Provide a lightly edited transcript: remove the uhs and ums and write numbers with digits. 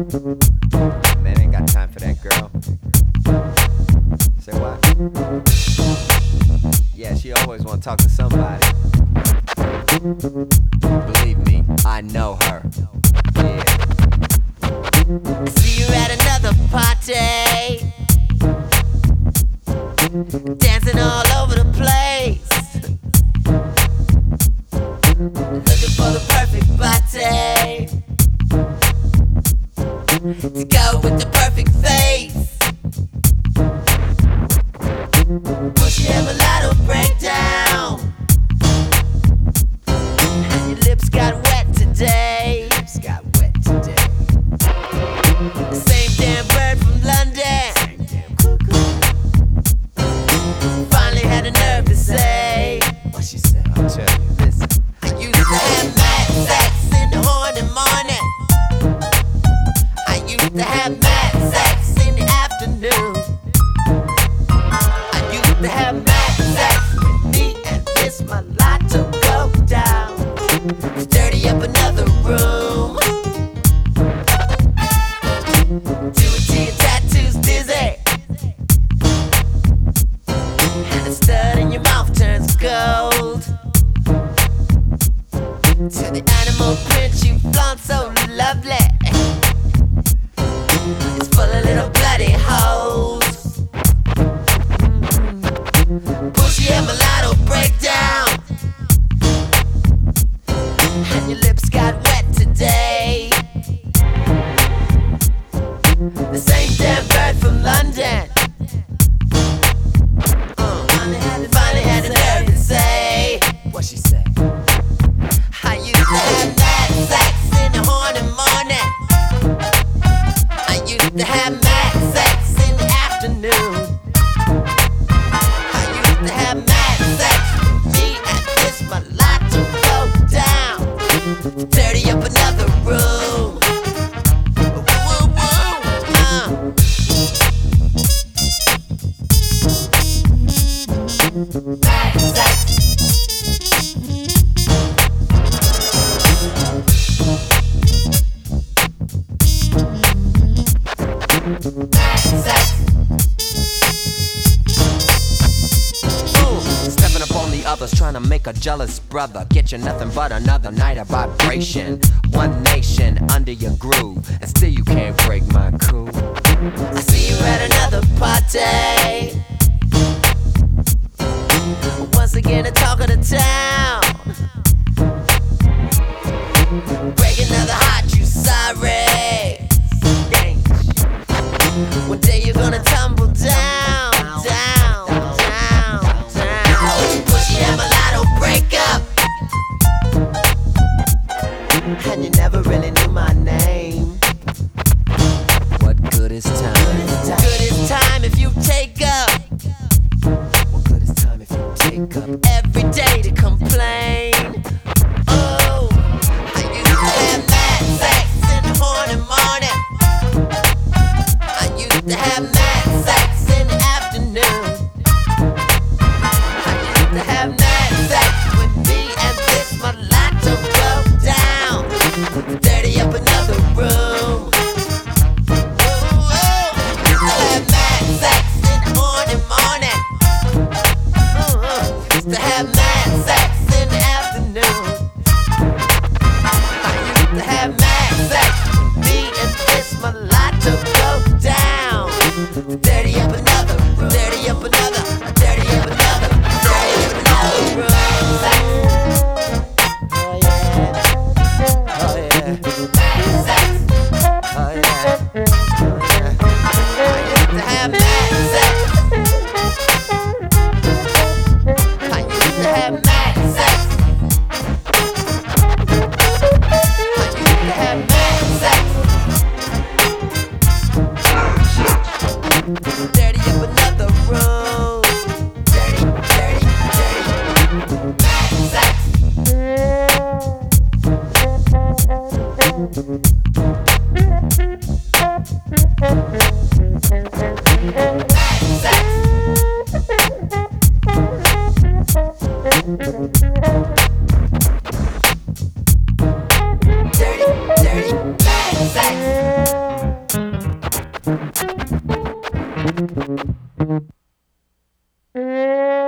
Man, ain't got time for that, girl. Say what? Yeah, she always wanna talk to somebody. Believe me, I know her. Yeah. I see you at another party, dancing all over the place, looking for the perfect body to go with the perfect face. Push your mulatto breakdown, and your lips got wet today. Lips got wet today. The same damn bird from London Same damn cuckoo. finally had the nerve to say, What she said? I'll tell you. Listen. I used to have mad sex in the morning. I used to have mad sex in the afternoon. I used to have mad sex with me and Miss Mulatto go down, dirty up another room. Do it till your tattoos dizzy, and the stud in your mouth turns gold. To the animal print you flaunt so lovely, it's full of little bloody holes. Bushy and mulatto breakdown, and your lips got wet today. The same damn bird from London finally had the nerve to say, What she said? I used to have mad sex in the morning. I used to have mad sex in the afternoon. I used to have mad sex with me and Miss Mulatto go down, dirty up another room. Woo, woo, mad sex. Stepping up on the others, trying to make a jealous brother. Get you nothing but another night of vibration. One nation under your groove, and still you can't break my cool. I see you at another party, once again the talk of the town. Break another heart, you sorry. One day you're gonna tumble down, down, down, down. Bushy and mulatto break up, and you never really knew my name. What good is time? Good is time if you take up What good is time if you take up? every day to complain. Oh, I used to have mad sex in the morning. I used to have mad sex in the afternoon. I used to have mad sex with me and Miss Mulatto go down, dirty up another room. Have mad sex in the morning. Used to have mad sex in the afternoon. I used to have mad sex with me and Miss Mulatto go down, dirty up another room. Dirty up another, dirty up another, dirty up another room. Oh yeah, Oh yeah, mad sex. oh yeah, I used to have mad sex. I used to have mad sex. I used to have mad sex. Dirty up another room. Dirty, dirty, dirty. Mad sex. Mad sex. Dirty, dirty, mad sex. Thank